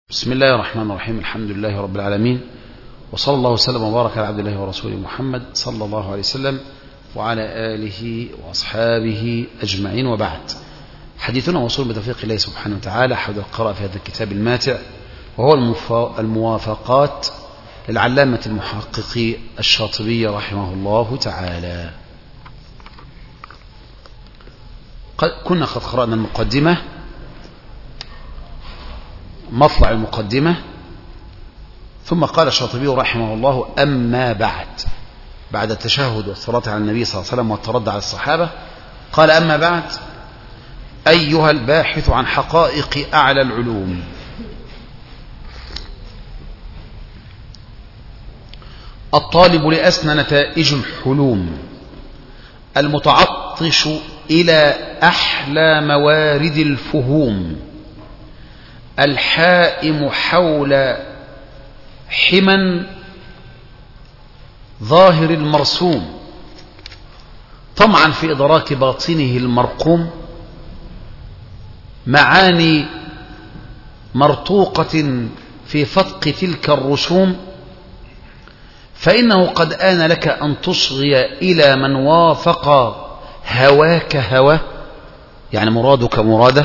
بسم الله الرحمن الرحيم. الحمد لله رب العالمين، وصلى الله وسلم وبارك على عبد الله ورسوله محمد صلى الله عليه وسلم وعلى آله وأصحابه أجمعين، وبعد. حديثنا موصول بتوفيق الله سبحانه وتعالى حول القراءة في هذا الكتاب الماتع، وهو الموافقات للعلامة المحقق الشاطبي رحمه الله تعالى. كنا قد قرأنا المقدمة، مطلع المقدمة، ثم قال الشاطبي رحمه الله: أما بعد التشهد والصلاة على النبي صلى الله عليه وسلم والترد على الصحابة، قال: أما بعد، أيها الباحث عن حقائق أعلى العلوم، الطالب لأسنى نتائج الحلوم، المتعطش إلى أحلى موارد الفهوم، الحائم حول حمى ظاهر المرسوم، طمعا في إدراك باطنه المرقوم، معاني مرتوقة في فتق تلك الرسوم، فإنه قد آن لك أن تصغي إلى من وافق هواك هواه، يعني مرادك مراده،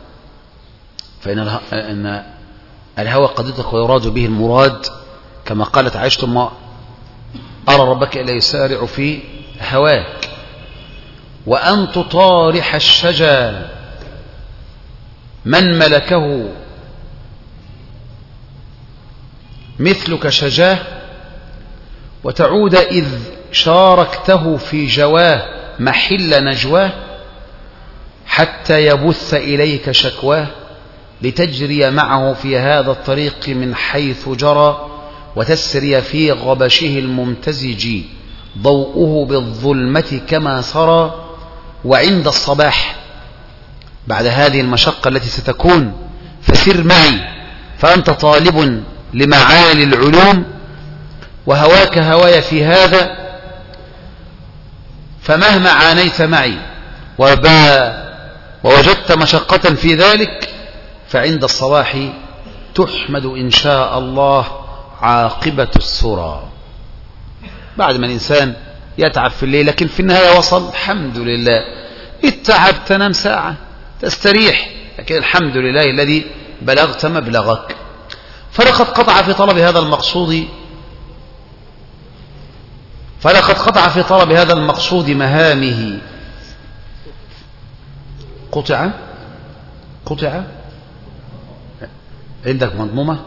فإن الهوى قد يطلق ويراد به المراد، كما قالت عائشة: ما أرى ربك إلا يسارع في هواك، وأن تطارح الشجا من ملكه مثلك شجاه، وتعود إذ شاركته في جواه محل نجواه، حتى يبث إليك شكواه، لتجري معه في هذا الطريق من حيث جرى، وتسري في غبشه الممتزج ضوءه بالظلمة كما سرى. وعند الصباح بعد هذه المشقة التي ستكون، فسر معي، فأنت طالب لمعالي العلوم، وهواك هواي في هذا، فمهما عانيت معي ووجدت مشقة في ذلك، فعند الصباح تحمد إن شاء الله عاقبة السرى. بعد ما الإنسان يتعب في الليل، لكن في النهاية وصل، الحمد لله. التعب تنام ساعة تستريح، لكن الحمد لله الذي بلغت مبلغك. فلقد قطع في طلب هذا المقصود مهامه. قطع عندك مضمومة.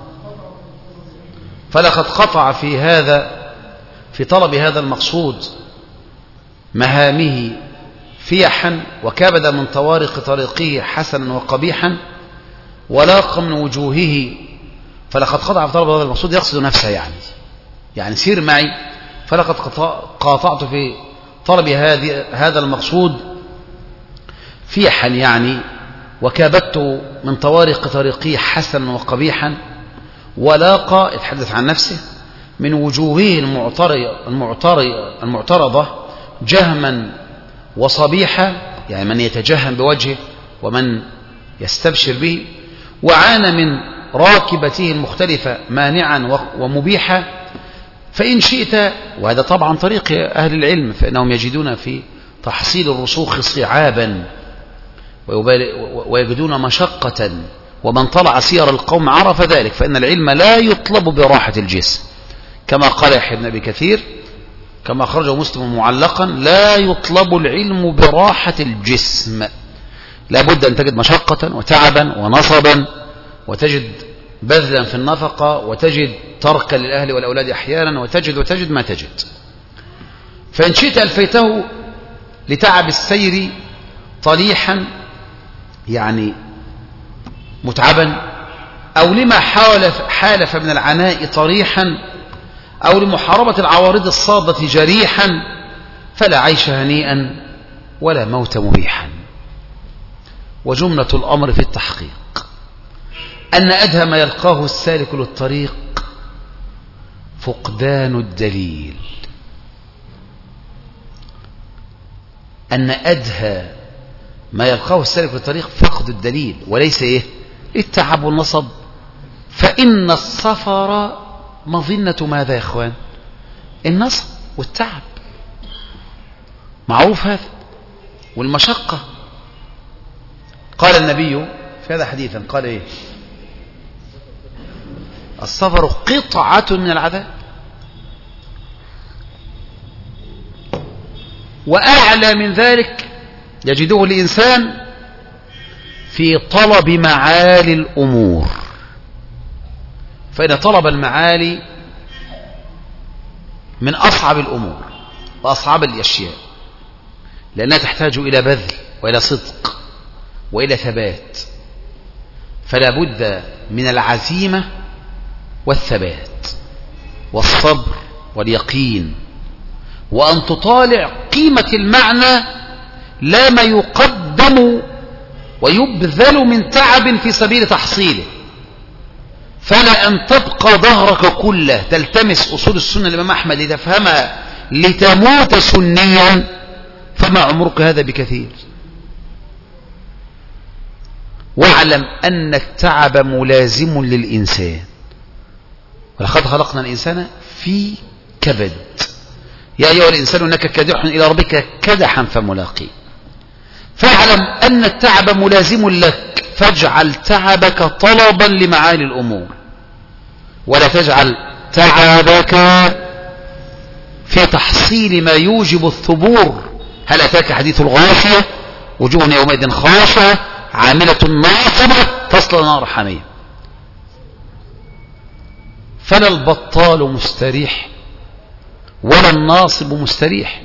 فلقد قطع في طلب هذا المقصود مهامه فيحا، وكبد من طوارق طريقه حسنا وقبيحا، ولاق من وجوهه. فلقد قطع في طلب هذا المقصود، يقصد نفسه، يعني سير معي. فلقد قاطعت في طلب هذا المقصود فيحا، يعني وكابدت من طوارق طريقه حسنا وقبيحا، ولاقى، يتحدث عن نفسه، من وجوهه المعترضة جهما وصبيحا، يعني من يتجهم بوجهه ومن يستبشر به، وعانى من راكبته المختلفة مانعا ومبيحا. فإن شئت، وهذا طبعا طريق أهل العلم، فإنهم يجدون في تحصيل الرسوخ صعابا ويجدون مشقة، ومن طلع سير القوم عرف ذلك، فإن العلم لا يطلب براحة الجسم، كما قال يحيى بن أبي كثير، كما أخرجه مسلم معلقا: لا يطلب العلم براحة الجسم، لا بد أن تجد مشقة وتعبا ونصبا، وتجد بذلا في النفقة، وتجد تركا للأهل والأولاد أحيانا، وتجد ما تجد. فإن شئت ألفيته لتعب السير طليحا، يعني متعبا، أو لما حالف من العناء طريحا، أو لمحاربة العوارض الصادة جريحا، فلا عيش هنيئا ولا موت مريحا. وجملة الأمر في التحقيق أن أدهى ما يلقاه السالك للطريق فقدان الدليل. أن أدهى ما يلقاه السالك للطريق فقد الدليل، وليس التعب والنصب فإن السفر مظنة ماذا يا إخوان؟ النصب والتعب، معروف هذا، والمشقة. قال النبي في هذا حديثا، قال إيه؟ السفر قطعة من العذاب. وأعلى من ذلك يجده الإنسان في طلب معالي الأمور، فإن طلب المعالي من أصعب الأمور وأصعب الأشياء، لأنها تحتاج إلى بذل وإلى صدق وإلى ثبات، فلا بد من العزيمة والثبات والصبر واليقين، وأن تطالع قيمة المعنى لا ما يقدم ويبذل من تعب في سبيل تحصيله، فلا أن تبقى ظهرك كله تلتمس أصول السنة الإمام أحمد لتفهمها لتموت سنيا، فما عمرك هذا بكثير. واعلم أن التعب ملازم للإنسان، ولقد خلقنا الإنسان في كبد. يا أيها الإنسان إنك كادح إلى ربك كدحا فملاقيه. فاعلم أن التعب ملازم لك، فاجعل تعبك طلبا لمعالي الأمور، ولا تجعل تعبك في تحصيل ما يوجب الثبور. هل أتاك حديث الغاشية؟ وجوه يومئذ خاشعة عاملة ناصبة تصلى نار حمية. فلا البطال مستريح ولا الناصب مستريح.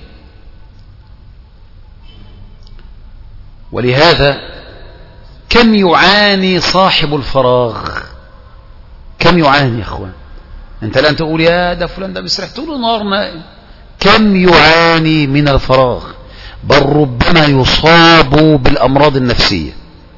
ولهذا كم يعاني صاحب الفراغ، كم يعاني يا اخوان. انت الان تقول يا ده فلان ده مسرح طول النهار نائم، كم يعاني من الفراغ، بل ربما يصاب بالامراض النفسيه.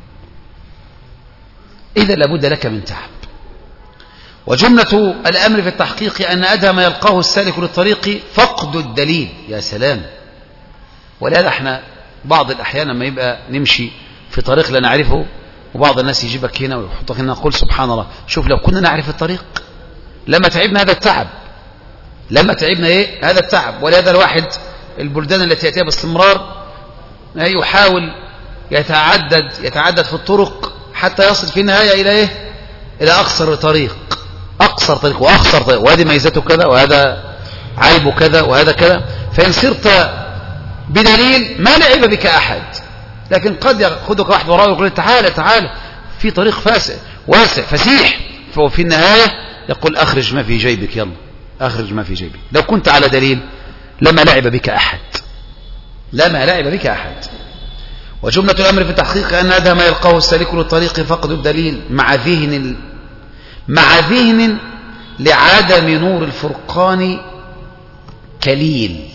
اذا لابد لك من تعب. وجملة الامر في التحقيق ان ادهى ما يلقاه السالك للطريق فقد الدليل. يا سلام. ولهذا احنا بعض الاحيان لما يبقى نمشي في طريق لا نعرفه، وبعض الناس يجيبك هنا ويحطك هنا، نقول سبحان الله، شوف لو كنا نعرف الطريق لما تعبنا هذا التعب، لما تعبنا ايه هذا التعب. ولهذا الواحد البلدان التي يأتيها باستمرار يحاول يتعدد في الطرق حتى يصل في النهاية إلى ايه؟ إلى أقصر طريق، أقصر طريق وأقصر طريق، وهذه ميزته كذا وهذا عيبه كذا وهذا كذا. فإن صرت بدليل ما لعب بك أحد، لكن قد يأخذك واحد وراءه ويقول تعالى في طريق واسع فسيح، ففي النهاية يقول أخرج ما في جيبك، يلا أخرج ما في جيبك. لو كنت على دليل لما لعب بك أحد، لما لعب بك أحد. وجملة الأمر في التحقيق أن هذا ما يلقاه السالك للطريق فقد الدليل مع ذهن لعدم نور الفرقان كليل،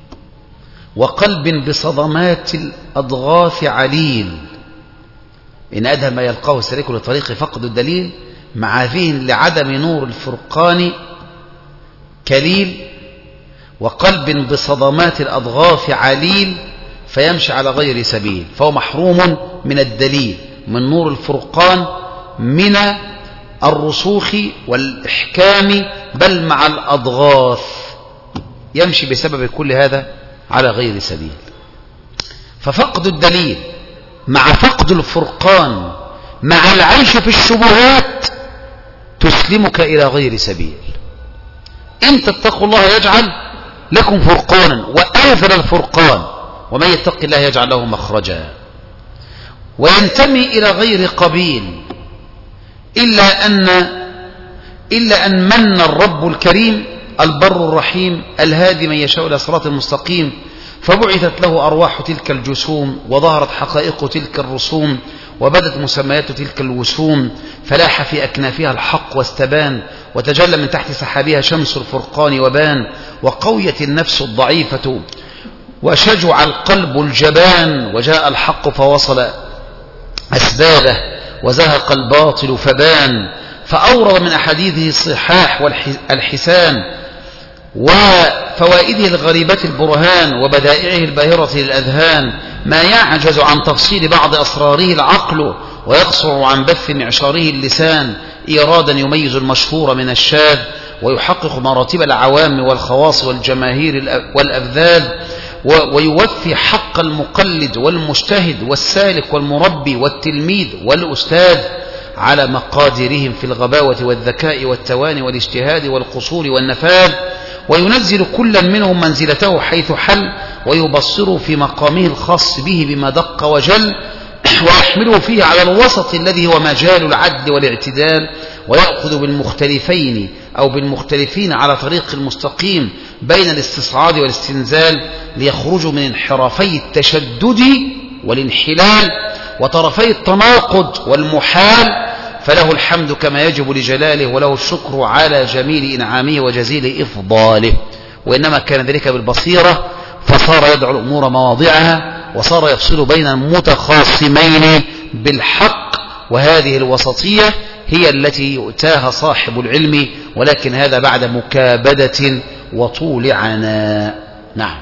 وقلب بصدمات الأضغاث عليل. إن أدهى ما يلقاه السالك للطريق فقد الدليل مع ذهن لعدم نور الفرقان كليل، وقلب بصدمات الأضغاث عليل، فيمشي على غير سبيل، فهو محروم من الدليل، من نور الفرقان، من الرسوخ والإحكام، بل مع الأضغاث يمشي بسبب كل هذا على غير سبيل. ففقد الدليل مع فقد الفرقان مع العيش في الشبهات تسلمك إلى غير سبيل. إن تتقوا الله يجعل لكم فرقانا وأنزل الفرقان، ومن يتق الله يجعل له مخرجا. وينتمي إلى غير قبيل إلا أن من الرب الكريم البر الرحيم الهادي من يشاء إلى صراط المستقيم، فبعثت له أرواح تلك الجسوم، وظهرت حقائق تلك الرسوم، وبدت مسميات تلك الوسوم، فلاح في أكنافها الحق واستبان، وتجلى من تحت سحابها شمس الفرقان وبان، وقويت النفس الضعيفة وشجع القلب الجبان، وجاء الحق فوصل أسبابه وزهق الباطل فبان، فأورد من أحاديثه الصحاح والحسان، وفوائده الغريبة البرهان، وبدائعه الباهرة للأذهان، ما يعجز عن تفصيل بعض أسراره العقل، ويقصر عن بث معشاره اللسان إيرادا يميز المشهور من الشاذ، ويحقق مراتب العوام والخواص والجماهير والأبذاذ، ويوفي حق المقلد والمجتهد والسالك والمربي والتلميذ والأستاذ على مقادرهم في الغباوة والذكاء والتواني والاجتهاد والقصور والنفاذ، وينزل كلا منهم منزلته حيث حل، ويبصره في مقامه الخاص به بما دق وجل، ويحمله فيه على الوسط الذي هو مجال العدل والاعتدال، ويأخذ بالمختلفين أو بالمختلفين على طريق المستقيم بين الاستصعاد والاستنزال، ليخرجوا من انحرافي التشدد والانحلال وطرفي التناقض والمحال. فله الحمد كما يجب لجلاله، وله الشكر على جميل إنعامه وجزيل إفضاله. وإنما كان ذلك بالبصيرة، فصار يدعو الأمور مواضعها، وصار يفصل بين المتخاصمين بالحق. وهذه الوسطية هي التي يؤتاها صاحب العلم، ولكن هذا بعد مكابدة وطول عناء. نعم.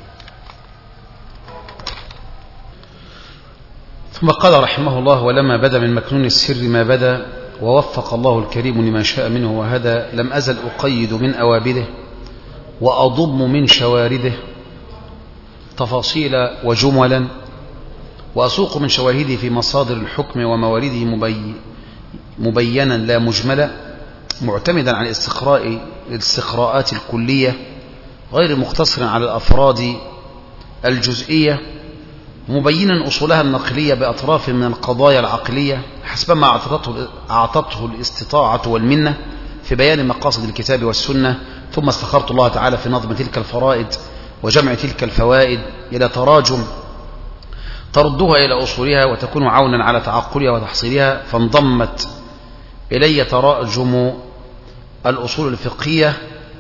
ثم قال رحمه الله: ولما بدا من مكنون السر ما بدا، ووفق الله الكريم لما شاء منه وهدى، لم أزل أقيد من أوابده وأضم من شوارده تفاصيل وجملا، وأسوق من شواهده في مصادر الحكم وموارده مبينا لا مجملا، معتمدا على الاستقراءات الكلية غير مقتصر على الأفراد الجزئية، مبينا أصولها النقلية بأطراف من القضايا العقلية حسب ما أعطته الاستطاعة والمنة في بيان مقاصد الكتاب والسنة. ثم استخرت الله تعالى في نظم تلك الفرائد وجمع تلك الفوائد إلى تراجم تردها إلى أصولها وتكون عونا على تعقلها وتحصيلها، فانضمت إلي تراجم الأصول الفقهية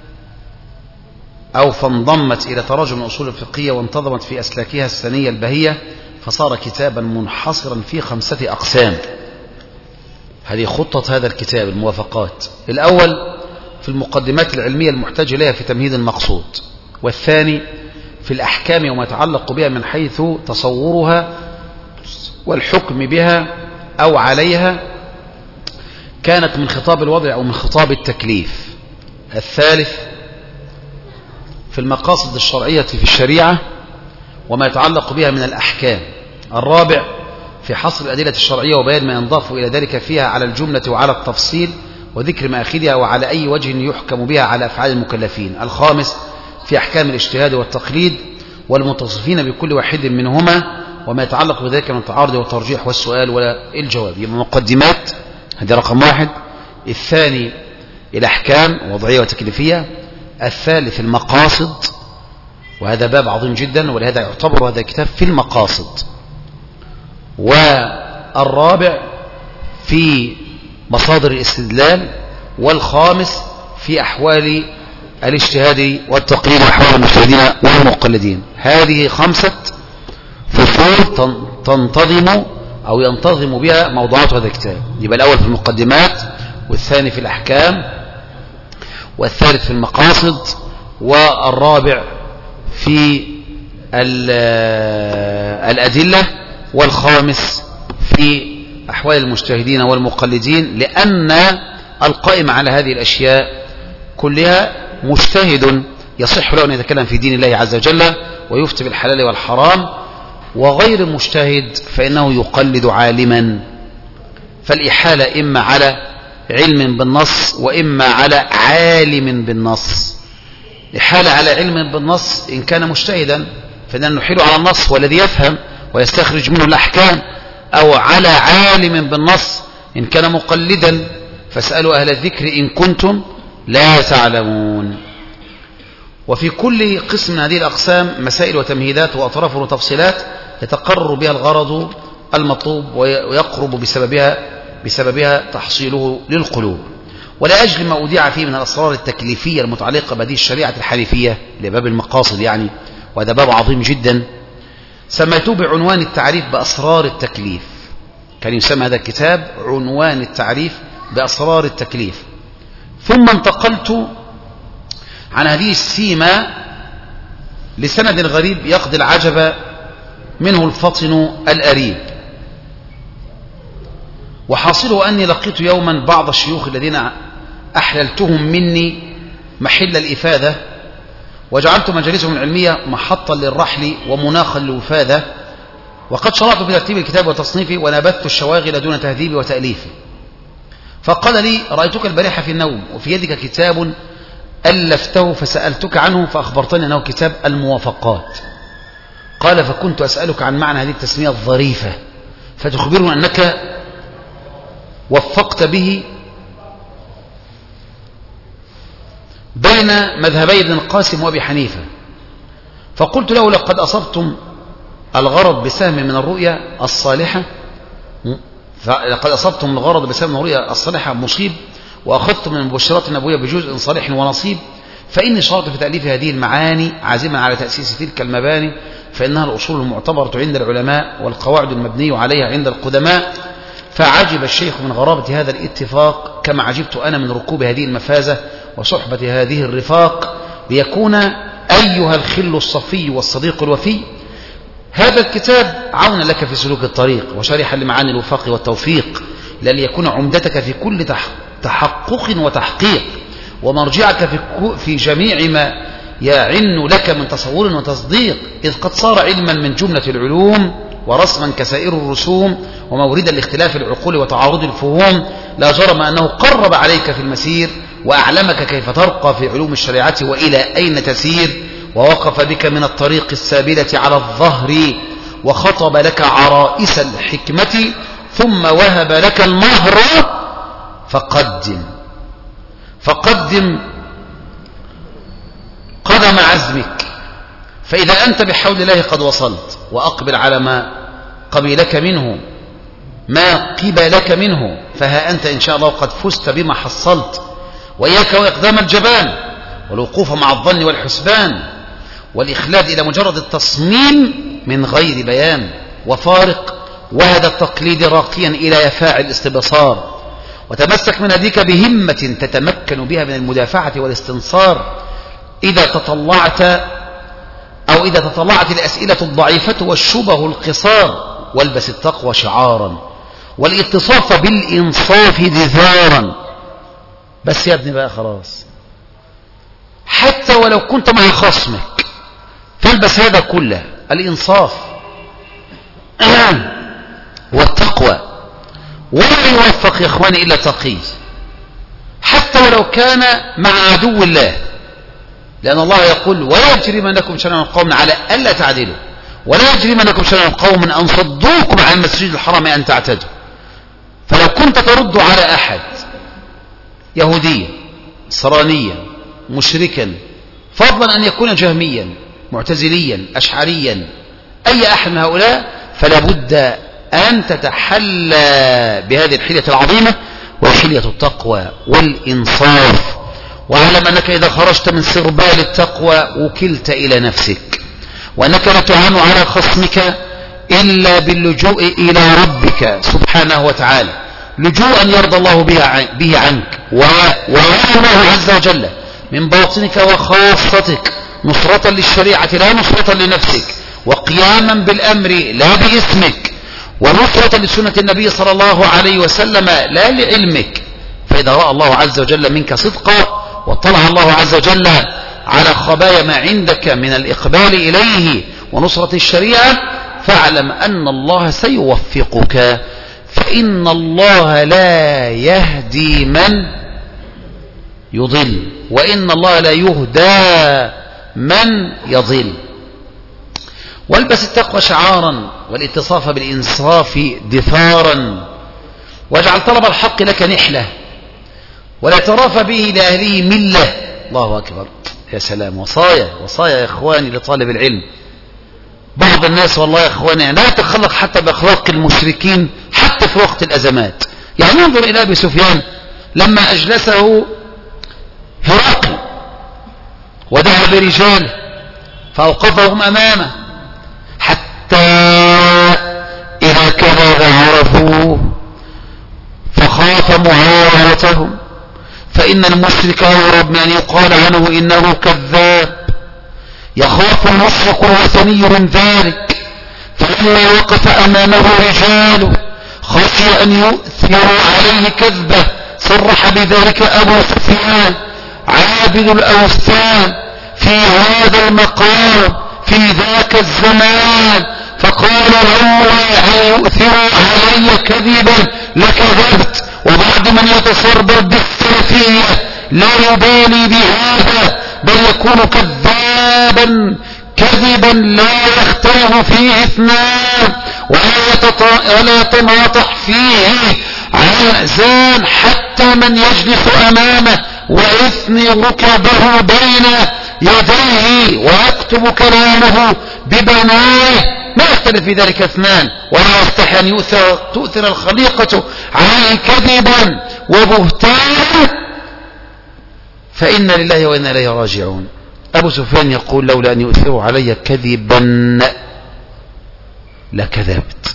فانضمت إلى تراجم الأصول الفقهية وانتظمت في أسلاكها السنية البهية، فصار كتابا منحصرا في 5 أقسام. هذه خطة هذا الكتاب: الموافقات. الأول في المقدمات العلمية المحتاج إليها في تمهيد المقصود، والثاني في الأحكام وما يتعلق بها من حيث تصورها والحكم بها أو عليها، كانت من خطاب الوضع أو من خطاب التكليف. الثالث في المقاصد الشرعية في الشريعة وما يتعلق بها من الأحكام. الرابع في حصر الأدلة الشرعية وبيان ما ينضاف إلى ذلك فيها على الجملة وعلى التفصيل، وذكر مآخذها وعلى أي وجه يحكم بها على أفعال المكلفين. الخامس في أحكام الاجتهاد والتقليد والمتصفين بكل واحد منهما وما يتعلق بذلك من التعارض والترجيح والسؤال والجواب. يبقى مقدمات، هذا رقم 1. الثاني الأحكام وضعية وتكليفية. الثالث المقاصد، وهذا باب عظيم جدا، ولهذا يعتبر هذا الكتاب في المقاصد. والرابع في مصادر الاستدلال. والخامس في أحوال الاجتهاد والتقليد وأحوال المجتهدين والمقلدين. هذه 5 فصول تنتظم أو ينتظم بها موضوعات هذا الكتاب. يبقى الأول في المقدمات، والثاني في الأحكام، والثالث في المقاصد، والرابع في الأدلة، والخامس في أحوال المجتهدين والمقلدين، لأن القائم على هذه الأشياء كلها مجتهد يصح له أن يتكلم في دين الله عز وجل ويفتي بالحلال والحرام، وغير مجتهد فإنه يقلد عالما. فالإحالة إما على علم بالنص وإما على عالم بالنص. إحالة على علم بالنص إن كان مجتهدا فإننا نحيل على النص والذي يفهم ويستخرج منه الأحكام، أو على عالم بالنص إن كان مقلدا، فاسألوا أهل الذكر إن كنتم لا تعلمون. وفي كل قسم من هذه الأقسام مسائل وتمهيدات وأطراف وتفصيلات يتقرر بها الغرض المطلوب ويقرب بسببها تحصيله للقلوب. ولا أجل ما أودع فيه من الأسرار التكليفية المتعلقة بهذه الشريعة الحنيفية لباب المقاصد يعني، وهذا باب عظيم جدا، سميته بعنوان التعريف بأسرار التكليف. كان يسمى هذا الكتاب عنوان التعريف بأسرار التكليف. ثم انتقلت عن هذه السيمة لسند غريب يقضي العجب منه الفطن الأريب. وحاصله أني لقيت يوما بعض الشيوخ الذين أحللتهم مني محل الإفادة وجعلت مجالسهم العلمية محطا للرحل ومناخا للوفادة، وقد شرعت في ترتيب الكتاب وتصنيفه ونبذت الشواغل دون تهذيبه وتأليفه. فقال لي: رأيتك البارحة في النوم وفي يدك كتاب ألفته فسألتك عنه فأخبرتني أنه كتاب الموافقات. قال: فكنت أسألك عن معنى هذه التسمية الظريفة فتخبرني أنك وفقت به بين مذهبي ابن القاسم وأبي حنيفة. فقلت له: لقد أصبتم الغرض بسهم من الرؤيا الصالحة، لقد أصبتم الغرض بسهم من الرؤيا الصالحة مصيب، وأخذتم من المبشرات النبوية بجزء صالح ونصيب، فإني شرعت في تأليف هذه المعاني عازما على تأسيس تلك المباني، فإنها الأصول المعتبرة عند العلماء والقواعد المبنية عليها عند القدماء. فعجب الشيخ من غرابة هذا الاتفاق كما عجبت أنا من ركوب هذه المفازة وصحبة هذه الرفاق، ليكون أيها الخل الصفي والصديق الوفي هذا الكتاب عونا لك في سلوك الطريق وشرحا لمعاني الوفاق والتوفيق، ليكون عمدتك في كل تحقق وتحقيق، ومرجعك في جميع ما يعن لك من تصور وتصديق، إذ قد صار علما من جملة العلوم ورسما كسائر الرسوم وموردا لاختلاف العقول وتعارض الفهوم. لا جرم أنه قرب عليك في المسير وأعلمك كيف ترقى في علوم الشريعة وإلى أين تسير، ووقف بك من الطريق السابلة على الظهر وخطب لك عرائس الحكمة ثم وهب لك المهر. فقدم قدم عزمك، فإذا أنت بحول الله قد وصلت، وأقبل على ما قبلك منه، فها أنت إن شاء الله قد فزت بما حصلت. وإياك وإقدام الجبان والوقوف مع الظن والحسبان والإخلاد إلى مجرد التصميم من غير بيان، وفارق وهد التقليد راقيا إلى يفاع الاستبصار، وتمسك من هديك بهمة تتمكن بها من المدافعة والاستنصار إذا تطلعت الأسئلة الضعيفة والشبه القصار. والبس التقوى شعارا والاتصاف بالإنصاف دثارا. بس يا ابني بقى خلاص، حتى ولو كنت مع خصمك فالبس هذا كله، الإنصاف والتقوى. ولا يوفق يا إخواني إلا تقي، حتى ولو كان مع عدو الله، لأن الله يقول: ولا يجرمنكم شنآن قوم على ألا تعدلوا، ولا يجرمنكم شنآن قوم أن صدوكم عن المسجد الحرام أن تعتدوا. فلو كنت ترد على أحد يهوديا صرانيا مشركا، فضلا أن يكون جهميا معتزليا أشعريا أي أحد من هؤلاء، فلا بد أن تتحلى بهذه الحلية العظيمة وحلية التقوى والإنصاف. واعلم أنك إذا خرجت من سربال التقوى وكلت إلى نفسك، وأنك لا تعان على خصمك إلا باللجوء إلى ربك سبحانه وتعالى، لجوءا يرضى الله به عنك، ويعلمه عز وجل من باطنك وخاصتك، نصرة للشريعة لا نصرة لنفسك، وقياما بالأمر لا باسمك، ونصرة لسنة النبي صلى الله عليه وسلم لا لعلمك. فإذا رأى الله عز وجل منك صدقا، واطلع الله عز وجل على خبايا ما عندك من الإقبال إليه ونصرة الشريعة، فاعلم أن الله سيوفقك، فإن الله لا يهدي من يضل، وإن الله لا يهدى من يضل. والبس التقوى شعارا والاتصاف بالإنصاف دثارا، واجعل طلب الحق لك نحلة، ولا تراف به لأهله ملة. الله أكبر، يا سلام، وصايا يا إخواني لطالب العلم. بعض الناس والله يا إخواني لا يتخلق حتى بأخلاق المشركين حتى في وقت الأزمات. يعني انظر إلى أبي سفيان لما أجلسه هرقل ودعا برجاله فأوقفهم أمامه، حتى إذا كذب عرفوه فخاف معاونتهم، فإن المشرك يهرب من أن يقال عنه إنه كذاب، يخاف المشرك الوثني من ذلك، فلما وقف أمامه رجال خشي أن يؤثروا عليه كذبه. صرح بذلك أبو سفيان عابد الأوثان في هذا المقام في ذاك الزمان، فقال لولا أن يؤثروا علي كذبا لكذبت. وبعد من يتصربر بالسلفية لا يبالي بهذا، بل يكون كذابا كذبا لا يختلف فيه اثنان ولا يتناطح فيه عزان حتى من يجلس أمامه ويثني ركبه بين يديه ويكتب كلامه ببنائه، ما يختلف في ذلك اثنان. ولا يستحي أن تؤثر الخليقة عليه كذبا وبهتانا، فإن لله وإنا إليه راجعون. أبو سفيان يقول لولا أن يؤثروا علي كذبا لكذبت.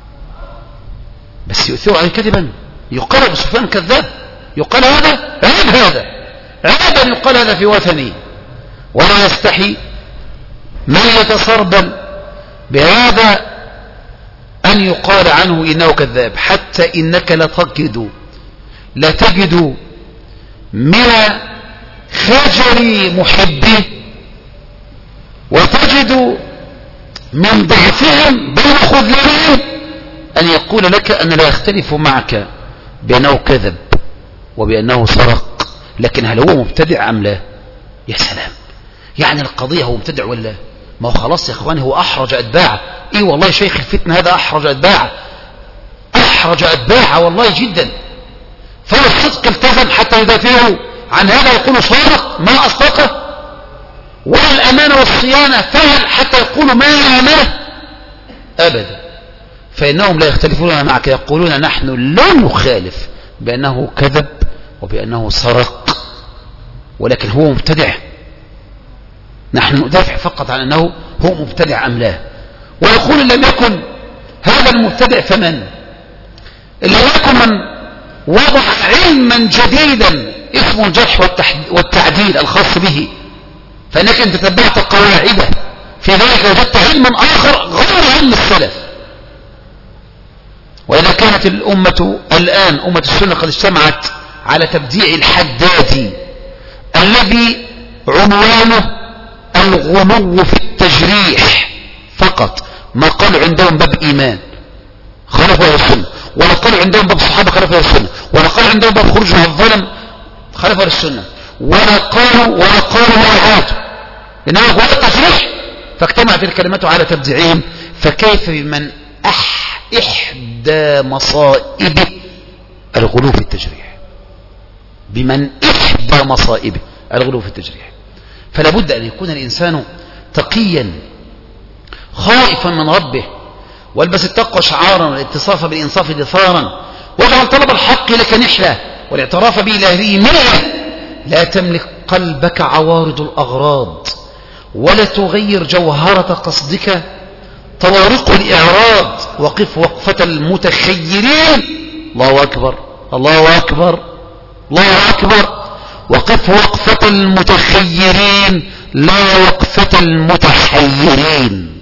بس يؤثروا علي كذبا، يقال أبو سفيان كذاب، يقال هذا عيب، هذا عيب أن يقال هذا في وثني. ولا يستحي من يتصربل بهذا أن يقال عنه إنه كذاب، حتى إنك لتجد من خجل محبه وتجد من ضعفهم بين خذلانهم أن يقول لك أنا لا أختلف معك بأنه كذب وبأنه سرق، لكن هل هو مبتدع أم لا؟ يا سلام، يعني القضية هو مبتدع ولا؟ ما هو خلاص يا اخواني هو أحرج أتباعه. إيه والله شيخ الفتنة هذا أحرج أتباعه، أحرج أتباعه والله جدا. فهو الصدق التزم حتى يدافعه عن هذا يقول صادق ما أصدقه، ولا الأمانة والصيانة فعل حتى يقول ما أمانه أبدا. فإنهم لا يختلفون معك، يقولون نحن لا نخالف بأنه كذب وبأنه سرق، ولكن هو مبتدع، نحن ندافع فقط عن أنه هو مبتدع أم لا. ويقول لم يكن هذا المبتدع فمن؟ لم يكن من وضع علما جديدا اسمه الجرح والتعديل الخاص به، فإنك أن تتبعت قواعده في ذلك وجدت علما آخر غير علم السلف. وإذا كانت الأمة الآن أمة السنة قد اجتمعت على تبديع الحدادي الذي عنوانه الغلو في التجريح فقط، ما قالوا عندهم باب إيمان خالفوا السنة، ولا قالوا عندهم باب صحابة خالفوا السنة، ولا قالوا عندهم باب خروج من الظلم خالفوا السنة، ولا قالوا وعادوا، إنما هو التجريح. فاجتمعت الكلمات على تبديعهم، فكيف بمن إحدى مصائبه الغلو في التجريح، بمن إحدى مصائبه الغلو في التجريح. فلا بد أن يكون الإنسان تقيا خائفا من ربه، والبس التقوى شعارا والاتصاف بالإنصاف دثارا، واجعل طلب الحق لك نحلة والاعتراف به لأهله ملة. لا تملك قلبك عوارض الأغراض، ولا تغير جوهرة قصدك طوارق الإعراض. وقف وقفة المتخيرين، الله أكبر الله أكبر الله أكبر، وقف وقفة المتخيرين لا وقفة المتحيرين.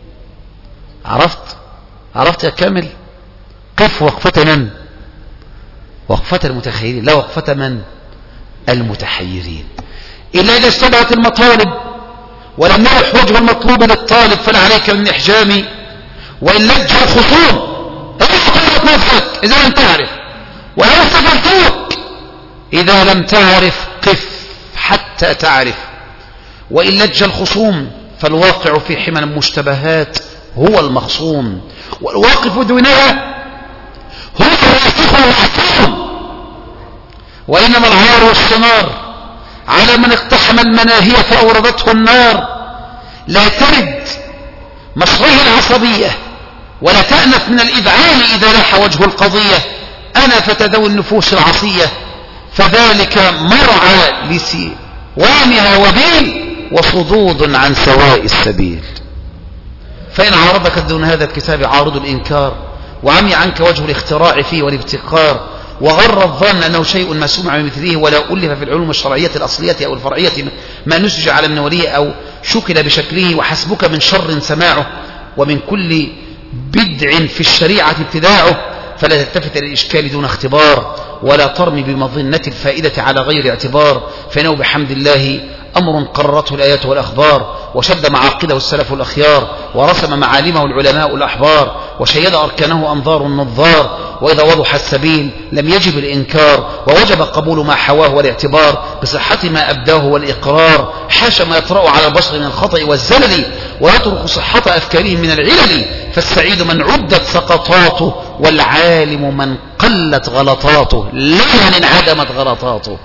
عرفت يا كامل؟ قف وقفة من؟ وقفة المتخيرين لا وقفة من؟ المتحيرين. إلا إذا استبعت المطالب ولم يرح وجه المطلوب للطالب فلا عليك من إحجامي، وإن لج الخصوم احقرت نفسك إذا لم تعرف، ولو استجلتوك إذا لم تعرف قف حتى تعرف. وإن لج الخصوم فالواقع في حمى المشتبهات هو المخصوم، والواقف دونها هو الراسخ المحكوم. وإنما العار والشنار على من اقتحم المناهي فأوردته النار. لا ترد مشرها العصبية ولا تأنف من الإذعان إذا لاح وجه القضية. أنا فتذوي النفوس العصية، فذلك مرعى لسوامها وبيل وصدود عن سواء السبيل. فإن عارضك دون هذا الكتاب عارض الإنكار، وعمي عنك وجه الاختراع فيه والابتكار، وغر الظن أنه شيء ما سمع بمثله، ولا ألف في العلوم الشرعية الأصلية أو الفرعية ما نسج على منوريه أو شكل بشكله، وحسبك من شر سماعه ومن كل بدع في الشريعة ابتداعه. فلا تلتفت إلى الإشكال دون اختبار، ولا ترمي بمظنة الفائدة على غير اعتبار، فإنه بحمد الله أمر قررته الآيات والأخبار، وشد معاقده السلف الأخيار، ورسم معالمه العلماء الأحبار، وشيد أركانه أنظار النظار، وإذا وضح السبيل لم يجب الإنكار، ووجب قبول ما حواه والاعتبار بصحة ما أبداه والإقرار، حاش ما يطرأ على البشر من الخطأ والزلل، ويترك صحة أفكارهم من العلل، فالسعيد من عدت سقطاته، والعالم من قلت غلطاته، لا من انعدمت غلطاته.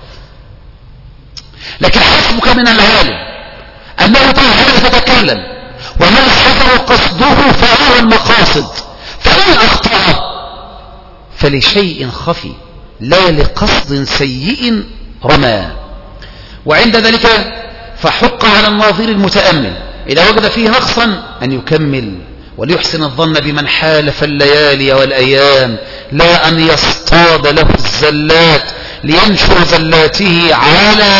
لكن حسبك من العالم أنه تعالى تتكلم وما حضر قصده فهو المقاصد، فإن أخطأ فلشيء خفي لا لقصد سيء رمى، وعند ذلك فحق على الناظر المتأمل إذا وجد فيه نقصا أن يكمل، وليحسن الظن بمن حالف الليالي والأيام، لا أن يصطاد له الزلات لينشر زلاته على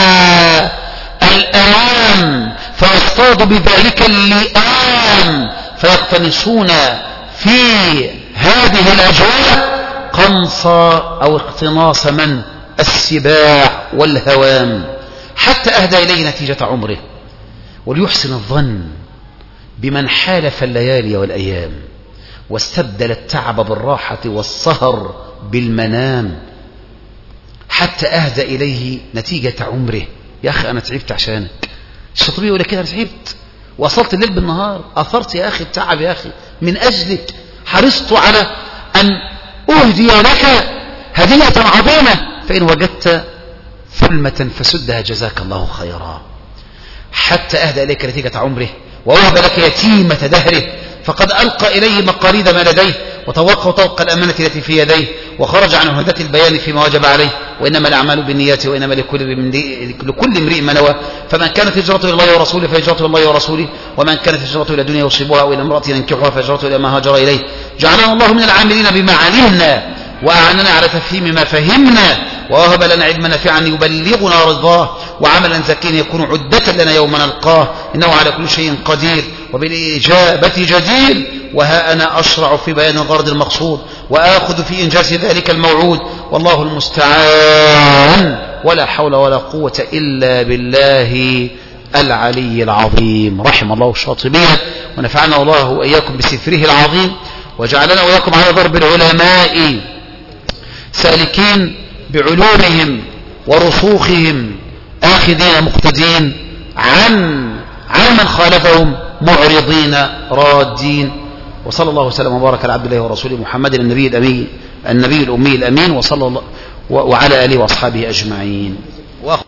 الأمام فيصطاد بذلك اللئام، فيقتنصون في هذه الأجواء قنص أو اقتناص من السباع والهوام، حتى أهدى إليه نتيجة عمره. وليحسن الظن بمن حالف الليالي والأيام واستبدل التعب بالراحة والسهر بالمنام، حتى أهدى إليه نتيجة عمره. يا أخي أنا تعبت عشانك، الشاطبي يقول لك كده، أنا تعبت وأصلت الليل بالنهار، أثرت يا أخي التعب يا أخي من أجلك، حرصت على أن أهدي لك هدية عظيمة، فإن وجدت ثلمة فسدها جزاك الله خيرا. حتى أهدى إليك نتيجة عمره ووهب لك يتيمة دهره، فقد ألقى إليه مقاريد ما لديه وتوقع طوق الأمانة التي في يديه، وخرج عن هدة البيان فيما وجب عليه، وإنما الأعمال بالنيات وإنما لكل امرئ ما نوى، فمن كانت هجرته إلى الله ورسوله فهجرته إلى الله ورسوله، ومن كانت هجرته إلى دنيا يصيبها أو إلى امرأة ينكحها فهجرته إلى ما هاجر إليه. جعلنا الله من العاملين بما علمنا، وأعننا على تفهيم ما فهمنا، ووهب لنا علما نافعا يبلغنا رضاه، وعملا زكيا يكون عدة لنا يوم نلقاه، إنه على كل شيء قدير وبالإجابة جدير. وها أنا أشرع في بيان الغرض المقصود وآخذ في إنجاز ذلك الموعود، والله المستعان، ولا حول ولا قوة إلا بالله العلي العظيم. رحم الله الشاطبية، ونفعنا الله وإياكم بسفره العظيم، وجعلنا وإياكم على ضرب العلماء سالكين بعلومهم ورسوخهم، آخذين مقتدين عن من خالفهم، معرضين رادين. وصلى الله وسلم وبارك على عبد الله ورسوله محمد النبي الأمي الأمين، وصلى الله وعلى آله وأصحابه أجمعين.